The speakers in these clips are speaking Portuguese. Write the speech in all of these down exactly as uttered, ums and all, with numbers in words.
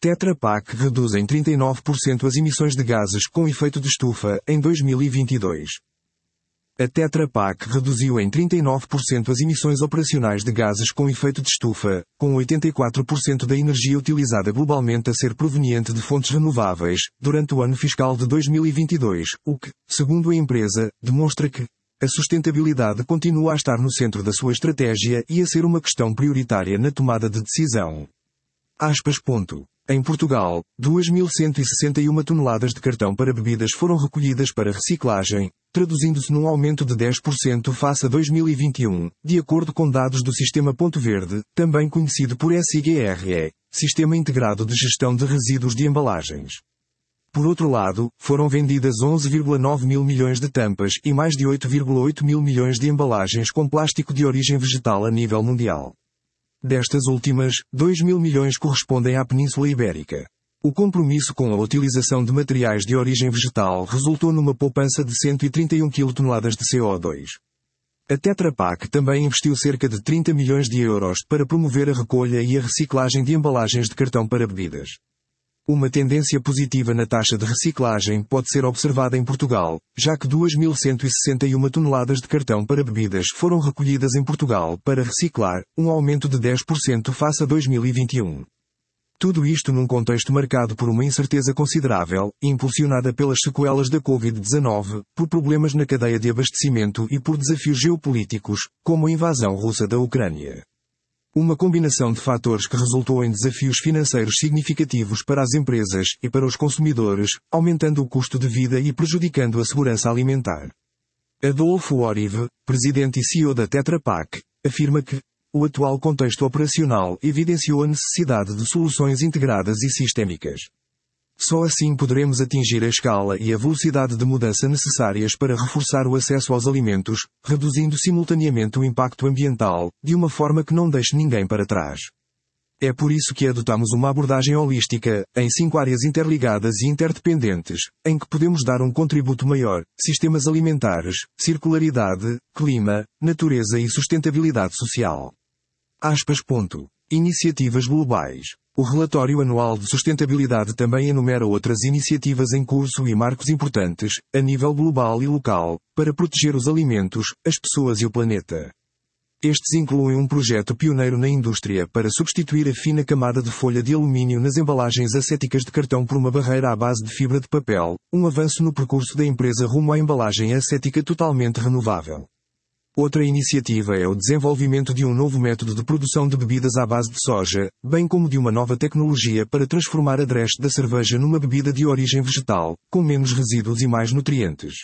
Tetra Pak reduz em trinta e nove por cento as emissões de gases com efeito de estufa em dois mil e vinte e dois. A Tetra Pak reduziu em trinta e nove por cento as emissões operacionais de gases com efeito de estufa, com oitenta e quatro por cento da energia utilizada globalmente a ser proveniente de fontes renováveis, durante o ano fiscal de dois mil e vinte e dois, o que, segundo a empresa, demonstra que a sustentabilidade continua a estar no centro da sua estratégia e a ser uma questão prioritária na tomada de decisão. Aspas. Ponto. Em Portugal, duas mil cento e sessenta e uma toneladas de cartão para bebidas foram recolhidas para reciclagem, traduzindo-se num aumento de dez por cento face a dois mil e vinte e um, de acordo com dados do Sistema Ponto Verde, também conhecido por S I G R E, Sistema Integrado de Gestão de Resíduos de Embalagens. Por outro lado, foram vendidas onze vírgula nove mil milhões de tampas e mais de oito vírgula oito mil milhões de embalagens com plástico de origem vegetal a nível mundial. Destas últimas, dois mil milhões correspondem à Península Ibérica. O compromisso com a utilização de materiais de origem vegetal resultou numa poupança de cento e trinta e um quilotoneladas de C O dois. A Tetra Pak também investiu cerca de trinta milhões de euros para promover a recolha e a reciclagem de embalagens de cartão para bebidas. Uma tendência positiva na taxa de reciclagem pode ser observada em Portugal, já que duas mil cento e sessenta e uma toneladas de cartão para bebidas foram recolhidas em Portugal para reciclar, um aumento de dez por cento face a dois mil e vinte e um. Tudo isto num contexto marcado por uma incerteza considerável, impulsionada pelas sequelas da covid dezanove, por problemas na cadeia de abastecimento e por desafios geopolíticos, como a invasão russa da Ucrânia. Uma combinação de fatores que resultou em desafios financeiros significativos para as empresas e para os consumidores, aumentando o custo de vida e prejudicando a segurança alimentar. Adolfo Orive, presidente e C E O da Tetra Pak, afirma que o atual contexto operacional evidenciou a necessidade de soluções integradas e sistémicas. Só assim poderemos atingir a escala e a velocidade de mudança necessárias para reforçar o acesso aos alimentos, reduzindo simultaneamente o impacto ambiental, de uma forma que não deixe ninguém para trás. É por isso que adotamos uma abordagem holística, em cinco áreas interligadas e interdependentes, em que podemos dar um contributo maior: sistemas alimentares, circularidade, clima, natureza e sustentabilidade social. Aspas. Ponto. Iniciativas globais. O relatório anual de sustentabilidade também enumera outras iniciativas em curso e marcos importantes, a nível global e local, para proteger os alimentos, as pessoas e o planeta. Estes incluem um projeto pioneiro na indústria para substituir a fina camada de folha de alumínio nas embalagens acéticas de cartão por uma barreira à base de fibra de papel, um avanço no percurso da empresa rumo à embalagem acética totalmente renovável. Outra iniciativa é o desenvolvimento de um novo método de produção de bebidas à base de soja, bem como de uma nova tecnologia para transformar a dreste da cerveja numa bebida de origem vegetal, com menos resíduos e mais nutrientes.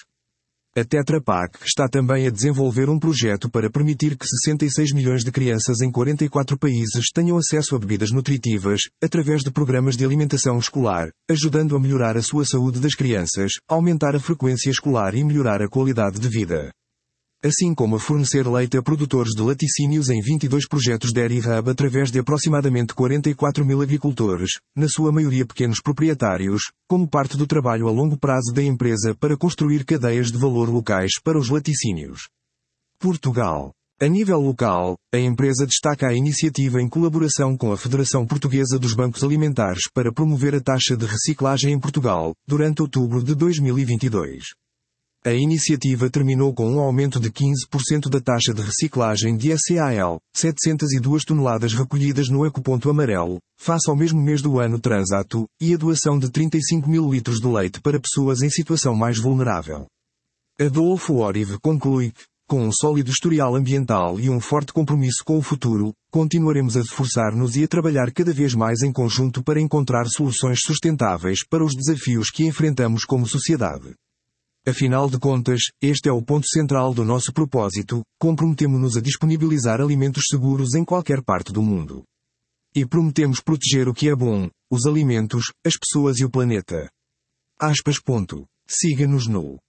A Tetra Pak está também a desenvolver um projeto para permitir que sessenta e seis milhões de crianças em quarenta e quatro países tenham acesso a bebidas nutritivas, através de programas de alimentação escolar, ajudando a melhorar a sua saúde das crianças, aumentar a frequência escolar e melhorar a qualidade de vida. Assim como a fornecer leite a produtores de laticínios em vinte e dois projetos Dairy Hub através de aproximadamente quarenta e quatro mil agricultores, na sua maioria pequenos proprietários, como parte do trabalho a longo prazo da empresa para construir cadeias de valor locais para os laticínios. Portugal. A nível local, a empresa destaca a iniciativa em colaboração com a Federação Portuguesa dos Bancos Alimentares para promover a taxa de reciclagem em Portugal, durante outubro de dois mil e vinte e dois. A iniciativa terminou com um aumento de quinze por cento da taxa de reciclagem de S A L, setecentas e duas toneladas recolhidas no ecoponto amarelo, face ao mesmo mês do ano transato, e a doação de trinta e cinco mil litros de leite para pessoas em situação mais vulnerável. Adolfo Orive conclui que, com um sólido historial ambiental e um forte compromisso com o futuro, continuaremos a esforçar-nos e a trabalhar cada vez mais em conjunto para encontrar soluções sustentáveis para os desafios que enfrentamos como sociedade. Afinal de contas, este é o ponto central do nosso propósito: comprometemo-nos a disponibilizar alimentos seguros em qualquer parte do mundo. E prometemos proteger o que é bom, os alimentos, as pessoas e o planeta. Aspas. Ponto. Siga-nos no